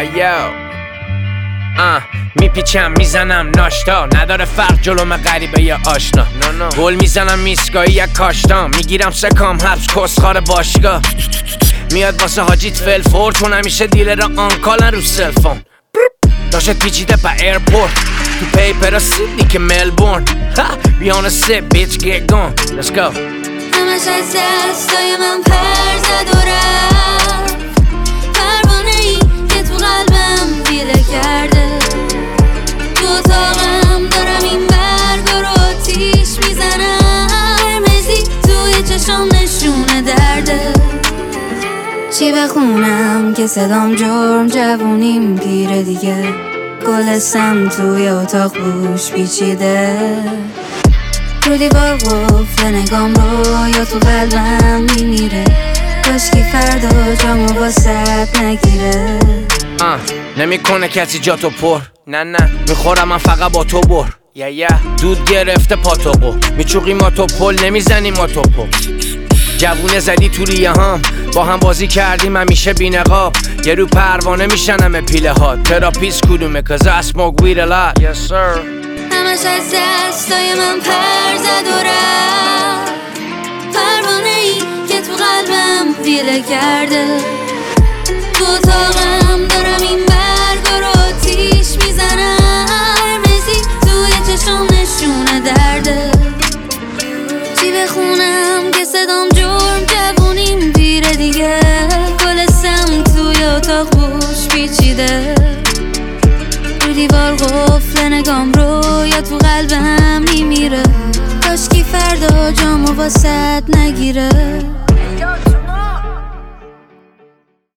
ایو میپیچم میزنم ناشتا، نداره فرق جلوم غریبه یا آشنا. گل میزنم میسکایی یا کاشتا، میگیرم سکام حبس کسخار باشگاه. میاد واسه حاجیت فلفور، چون همیشه دیلر آنکالن رو سلفون. داشت پیچیده با ایرپورت تو پیپر سیدنی که ملبورن. بیانه سی بیچ get gone let's go. همش از دستای من پر زد و رفت، پروانه ای که تو قلبم دیله کرده. تو اتاقم دارم این برگ رو آتیش میزنم، قرمزی توی چشام نشونه درده. چی بخونم که صدام جرم، جوونیم پیره دیگه. گلستم توی اتاق بوش پیچیده، رو دیوار قفل نگام رو یا تو قلبم میمیره. کاشکی فردا جامو واسط نگیره. نمیکنه کسی جاتو پر، نه میخورم من فقط با تو بر. دود گرفته پاتوقو، میچوقی ما تو پل نمیزنی ما تو پل. جوونه زدی تو ریه هم، با هم بازی کردیم همیشه بی نقاب. یه رو پروانه میشنم پیله ها، تراپیست کدومه cause I smoke weed a lot. Yes sir. همش از دستای من پر زد و رفت، پروانه ای که تو قلبم دیله کرده. تو اتاقم دارم این برگ رو آتیش میزنم، قرمزی توی چشام نشونه درده. چی بخونم که صدام جرم، جوونیم پیره دیگه. گلستم توی اتاق بوش پیچیده، رو دیوار قفل نگام رو یا تو قلبم میمیره. کاشکی فردا جامو واسط نگیره.